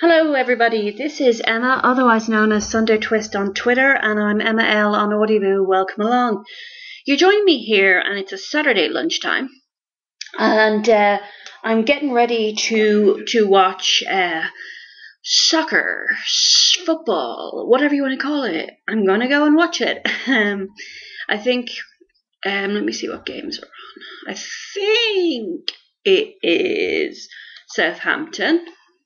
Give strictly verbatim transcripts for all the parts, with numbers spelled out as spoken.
Hello everybody, this is Emma, otherwise known as Sunday Twist on Twitter, and I'm Emma L on Audioboo. Welcome along. You join me here and it's a Saturday lunchtime, and uh, I'm getting ready to to watch uh, soccer, football, whatever you want to call it. I'm going to go and watch it. Um, I think, um, let me see what games are on. I think it is Southampton.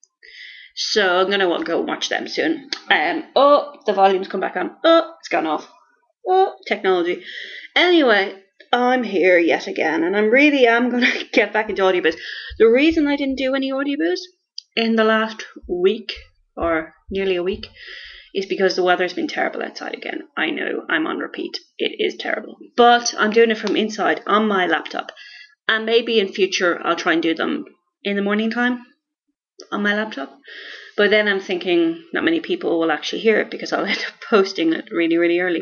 So I'm going to go watch them soon. Um, oh, the volume's come back on. Oh, it's gone off. Oh, technology. Anyway, I'm here yet again, and I'm really am going to get back into audiobooks. The reason I didn't do any audiobooks in the last week, or nearly a week, is because the weather's been terrible outside again. I know, I'm on repeat. It is terrible. But I'm doing it from inside on my laptop. And maybe in future I'll try and do them in the morning time on my laptop, but then I'm thinking not many people will actually hear it because I'll end up posting it really really early.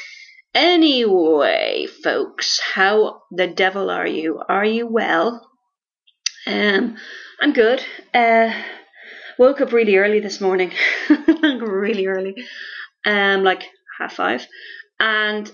Anyway, folks, how the devil are you? Are you well? Um, I'm good. Uh, woke up really early this morning, like really early, um, like half five, and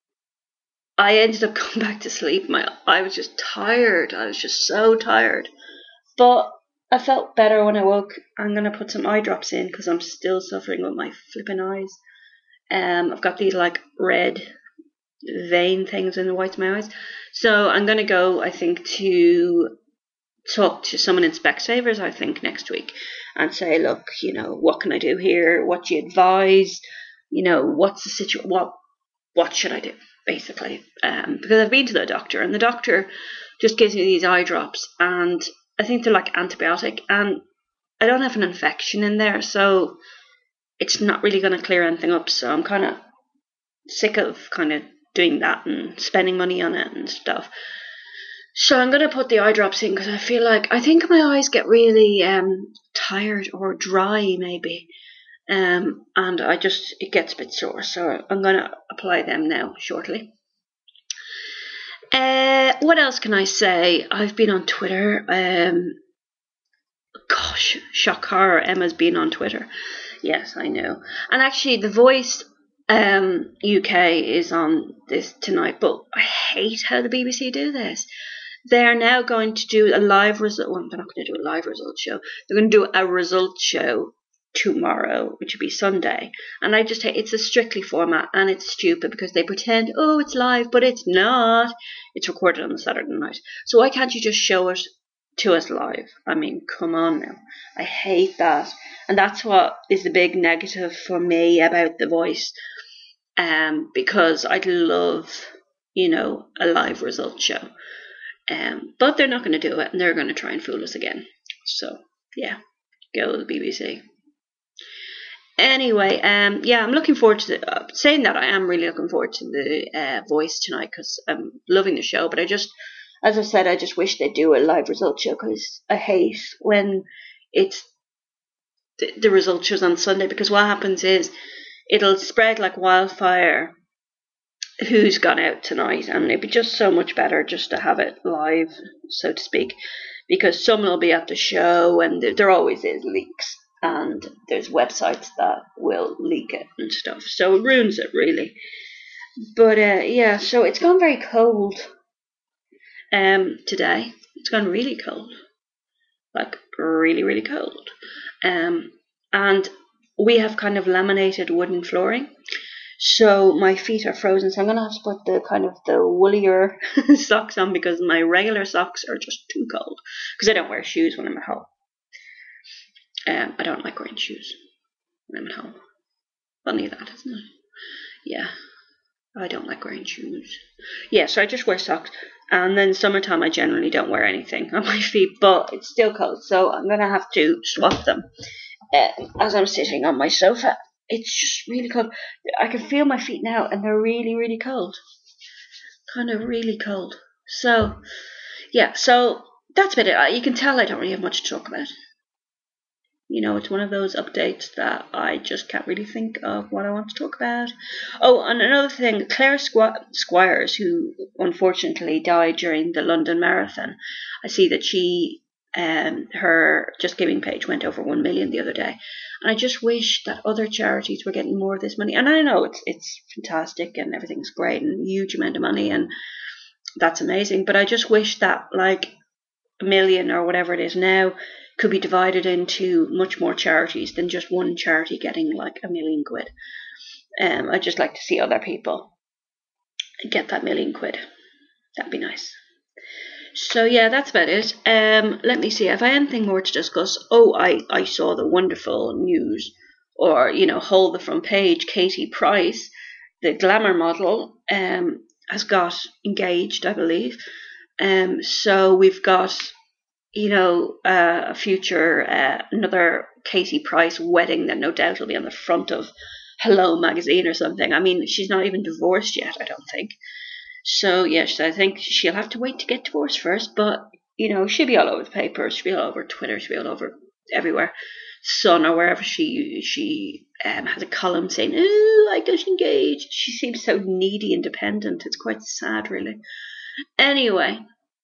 I ended up going back to sleep. My I was just tired. I was just so tired, but I felt better when I woke. I'm going to put some eye drops in because I'm still suffering with my flipping eyes. Um, I've got these like red vein things in the whites of my eyes. So I'm going to go, I think, to talk to someone in Specsavers, I think, next week and say, look, you know, what can I do here? What do you advise? You know, what's the situation? What, what should I do, basically? Um, because I've been to the doctor and the doctor just gives me these eye drops and I think they're like antibiotic, and I don't have an infection in there, so it's not really going to clear anything up. So I'm kind of sick of kind of doing that and spending money on it and stuff. So I'm going to put the eye drops in because I feel like, I think my eyes get really um, tired or dry maybe, um, and I just, it gets a bit sore. So I'm going to apply them now shortly. Uh, what else can I say? I've been on Twitter. Um, gosh, shock horror. Emma's been on Twitter. Yes, I know. And actually, The Voice um, U K is on this tonight. But I hate how the B B C do this. They're now going to do a live result. Well, they're not going to do a live result show. They're going to do a result show tomorrow, which would be Sunday, and I just hate it's a Strictly format, and it's stupid because they pretend, oh, it's live, but it's not. It's recorded on the Saturday night, so why can't you just show it to us live? I mean, come on now. I hate that, and that's what is the big negative for me about The Voice, um, because I'd love, you know, a live result show, um, but they're not going to do it, and they're going to try and fool us again. So yeah, go the B B C. Anyway, um, yeah, I'm looking forward to the, uh, saying that I am really looking forward to the uh, Voice tonight because I'm loving the show. But I just, as I said, I just wish they'd do a live result show because I hate when it's the, the result shows on Sunday, because what happens is it'll spread like wildfire who's gone out tonight, and it'd be just so much better just to have it live, so to speak, because someone will be at the show and there, there always is leaks. And there's websites that will leak it and stuff. So it ruins it, really. But, uh, yeah, so it's gone very cold um, today. It's gone really cold. Like, really, really cold. Um, and we have kind of laminated wooden flooring. So my feet are frozen. So I'm going to have to put the kind of the woolier socks on because my regular socks are just too cold. Because I don't wear shoes when I'm at home. Um, I don't like wearing shoes when I'm at home. Funny that, isn't it? Yeah, I don't like wearing shoes. Yeah, so I just wear socks. And then summertime, I generally don't wear anything on my feet, but it's still cold, so I'm going to have to swap them uh, as I'm sitting on my sofa. It's just really cold. I can feel my feet now, and they're really, really cold. Kind of really cold. So, yeah, so that's about it. You can tell I don't really have much to talk about. You know, it's one of those updates that I just can't really think of what I want to talk about. Oh, and another thing, Claire Squ- Squires, who unfortunately died during the London Marathon, I see that she Um, her Just Giving page went over one million the other day, and I just wish that other charities were getting more of this money. And I know it's it's fantastic and everything's great and huge amount of money, and that's amazing. But I just wish that like a million or whatever it is now could be divided into much more charities than just one charity getting like a million quid. Um, I'd just like to see other people get that million quid. That'd be nice. So yeah, that's about it. Um, let me see. Have I anything more to discuss? Oh, I, I saw the wonderful news, or you know, hold the front page. Katie Price, the glamour model, um, has got engaged, I believe. Um, so we've got, you know, uh, a future uh, another Katie Price wedding that no doubt will be on the front of Hello magazine or something. I mean, she's not even divorced yet, I don't think. So, yes, I think she'll have to wait to get divorced first, but, you know, she'll be all over the papers, she'll be all over Twitter, she'll be all over everywhere. Sun or wherever she she um, has a column saying, oh, I got engaged. She seems so needy and dependent. It's quite sad, really. Anyway,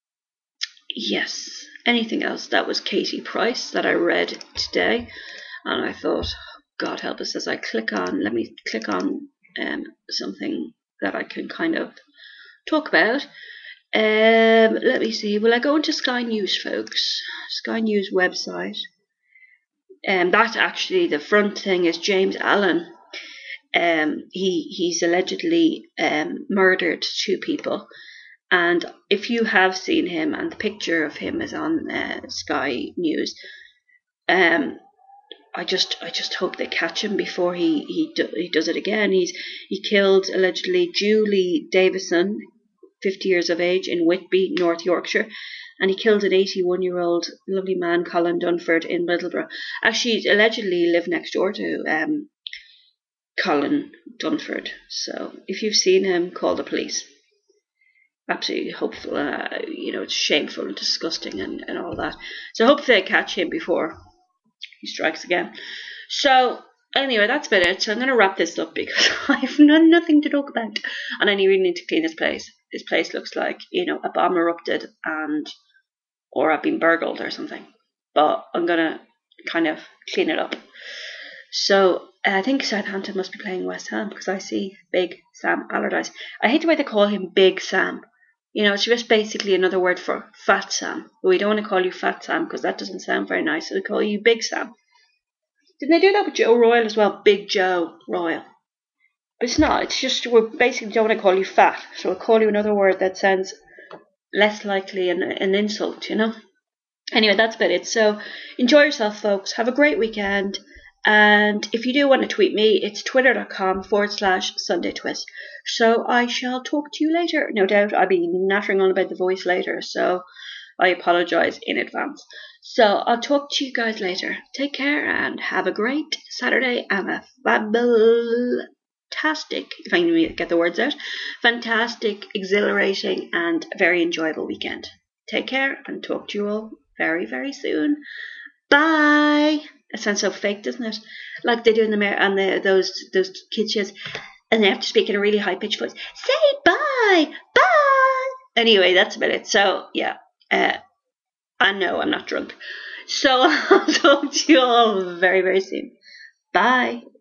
yes, anything else? That was Katie Price that I read today, and I thought, God help us, as I click on, let me click on um, something that I can kind of talk about. Um, let me see. Will I go into Sky News, folks? Sky News website. And um, that actually, the front thing is James Allen. Um, he he's allegedly um, murdered two people, and if you have seen him, and the picture of him is on uh, Sky News, um, I just I just hope they catch him before he he do, he does it again. He's he killed allegedly Julie Davison, fifty years of age, in Whitby, North Yorkshire, and he killed an eighty-one-year-old lovely man, Colin Dunford, in Middlesbrough. Actually, allegedly lived next door to um, Colin Dunford. So if you've seen him, call the police. Absolutely hopeful. Uh, you know, it's shameful and disgusting and, and all that. So hopefully they catch him before he strikes again. So anyway, that's about it. So I'm going to wrap this up because I've nothing to talk about, and I really need to clean this place. This place looks like, you know, a bomb erupted and or I've been burgled or something. But I'm going to kind of clean it up. So I think Southampton must be playing West Ham because I see Big Sam Allardyce. I hate the way they call him Big Sam. You know, it's just basically another word for Fat Sam. But we don't want to call you Fat Sam because that doesn't sound very nice. So they call you Big Sam. Didn't they do that with Joe Royal as well? Big Joe Royal. But it's not. It's just we basically don't want to call you fat. So we'll call you another word that sounds less likely an, an insult, you know? Anyway, that's about it. So enjoy yourself, folks. Have a great weekend. And if you do want to tweet me, it's twitter.com forward slash Sunday Twist. So I shall talk to you later. No doubt I'll be nattering on about the voice later. So I apologise in advance. So I'll talk to you guys later. Take care and have a great Saturday and a fabulous, if I can get the words out, fantastic, exhilarating and very enjoyable weekend. Take care and talk to you all very, very soon. Bye. It sounds so fake, doesn't it? Like they do in the mirror and the those those kids shows, and they have to speak in a really high pitched voice. Say bye, bye. Anyway, that's about it. So yeah, uh, I know I'm not drunk. So I'll talk to you all very, very soon. Bye.